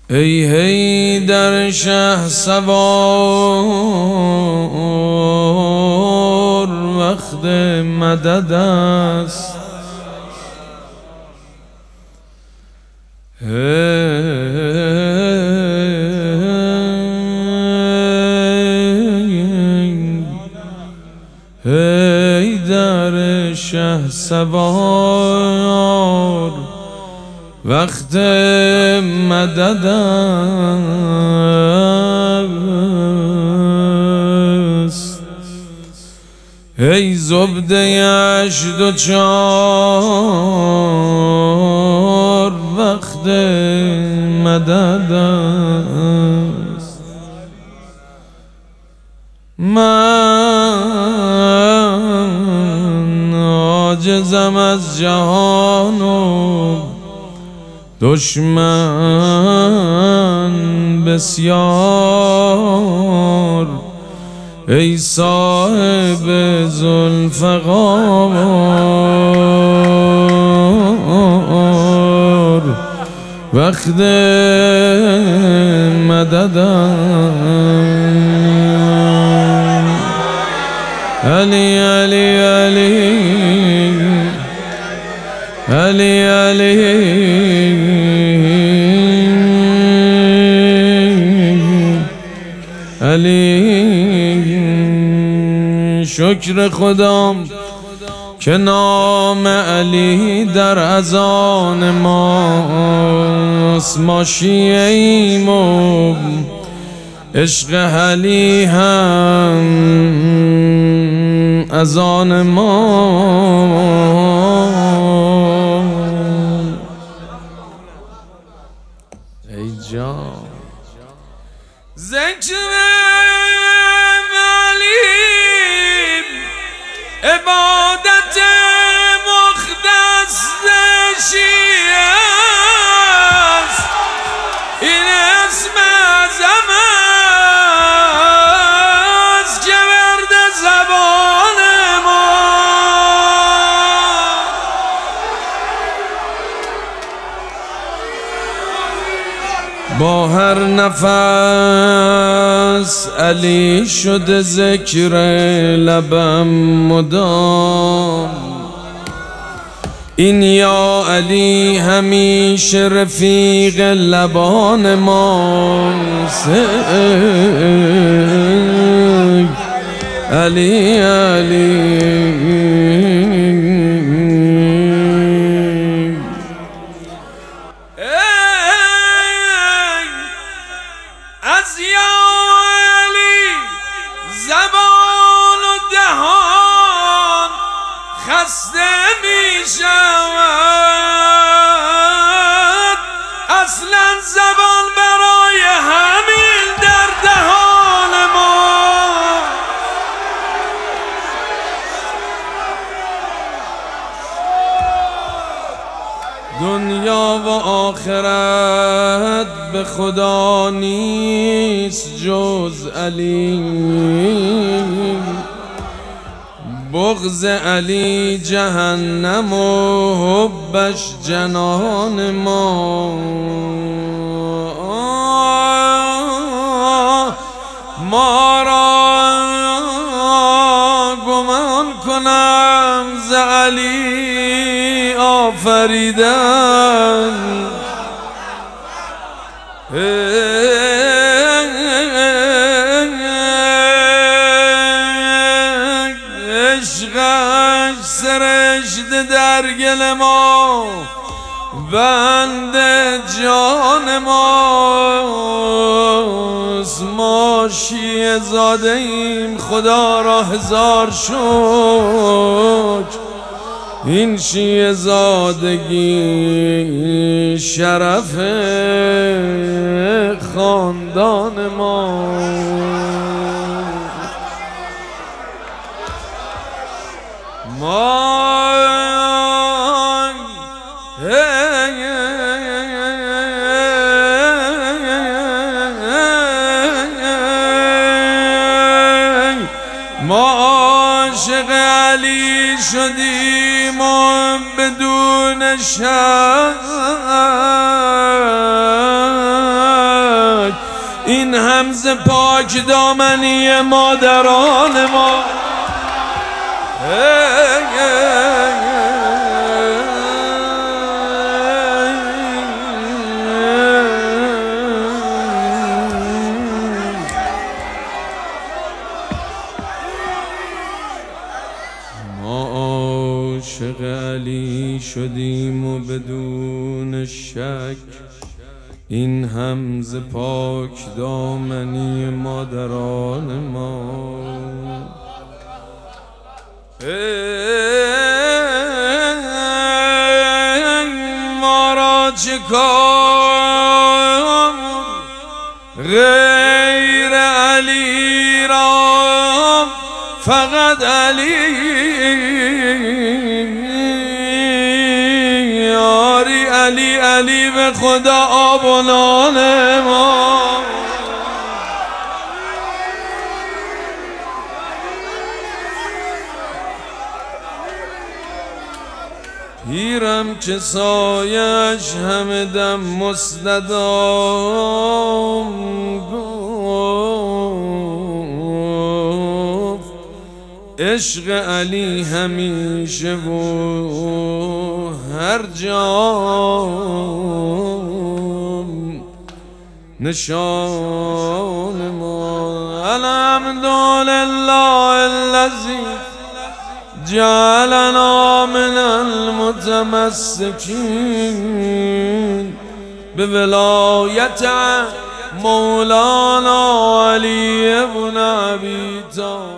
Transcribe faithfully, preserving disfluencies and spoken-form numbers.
ای هی در شه سوار وقت مدد است. ای در شه سوار وقت مدد است. ای زبده اش دو چار وقت مدد است. من عاجزم از جهان و دشمن بسیار. ای صاحب ذوالفقار وقت مدد علی علی علی علی علی علی. شکر خدا که نام علی در اذان ماست. ما شیعه ایم و عشق علی هم اذان ما. ای جان ذکر عبادت مختص شیعه است. این اسم اعظم است که ورد زبان ما. با هر نفس علی شده ذکر لبم مدام. این یا علی همیشه رفیق لبان ماست. علی علی از یا علی زبان و دهان خسته می شود. اصلا زبان برای همین در دهان ما. دنیا و آخرت به خدا نیست جز علی. بغض علی جهنم و حبش جنان ما. ما را گمان کنم ز علی آفریدن. عشقش سرشته در گل ما بند جان ماست. ما شیعه زاده ایم خدا را هزار شکر. این شیعه زادگی شرف خاندان ما. ما ما عاشق علی شدیم و بدون شک این همز پاک دامنی مادران ما. ما عاشق علی شدیم و بدون شک این همز پاک دامنی مادران ما. ما را چه کار غیر علی را، فقط علی یاری علی علی به خدا آب و نان ما. پیرم که سایش همه دم مستدام گفت عشق علی همیشه و هر جا نشان ما. الحمدلله الذی جعلنا من المتمسکین به ولایت مولانا علی بن ابی طالب.